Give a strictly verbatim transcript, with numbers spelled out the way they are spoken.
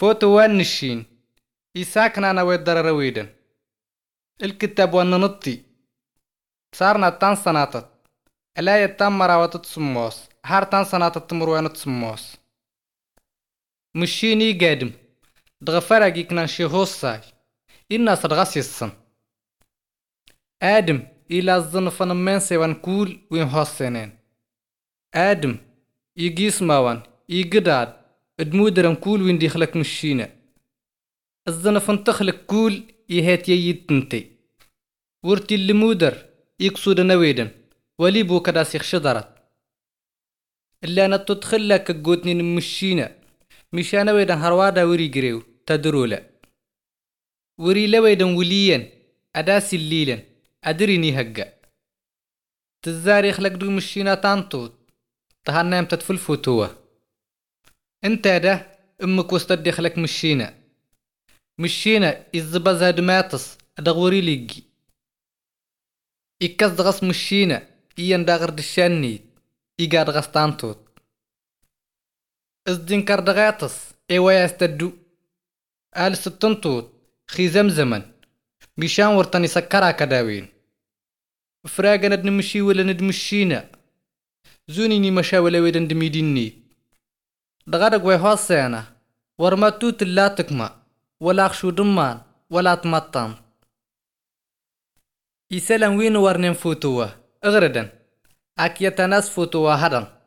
فوتوان نشين يساكن أنا ويدر رويدن الكتاب وننطي صارنا تان سناتت ألا يتام مراوات تسموس هار تان سناتت تمروان تسموس مشيني قادم دغفرق يكنان شيهوساي إنا صدغاس يسن آدم إلى الظنف نمانسي وانكول وين هوسينين آدم يجيس ماوان يقداد ادمودرن كول وين ديخلك مشينا الظنف انتخلك كول يهات ييد تنتي ورتي اللي مودر يقصود نويدن ولي بو كداس يخشدرت اللي أنا تدخلك قوتني نمشينا مشان ويدن هروادا وري جريو تدرولا وري لويدن وليا أداسي الليلن أدريني هقا تزاري خلق دو مشينا تانطوط تهنام تدفل فوتوه انت ده امك وستدي خلق مشينا مشينا الزباز هاد ماتس ادغوري ليجي إكاز دغس مشينا إيان داغر دشاني إيقاد غس تانطوط ازدين كاردغاتس ايوايا استدو آل ستنطوط خي زمزمن مشان ورطاني سكرا كداوين فراغا ندمشي ولا ندمشينا زوني ني مشا ولا ويدن دميديني دغادق ويهوسينا ورما توت لا تكما ولا خشو دمان ولا تمطن يسلم وين ورنين فوتوه اغردن اك يتناس فوتوه هدن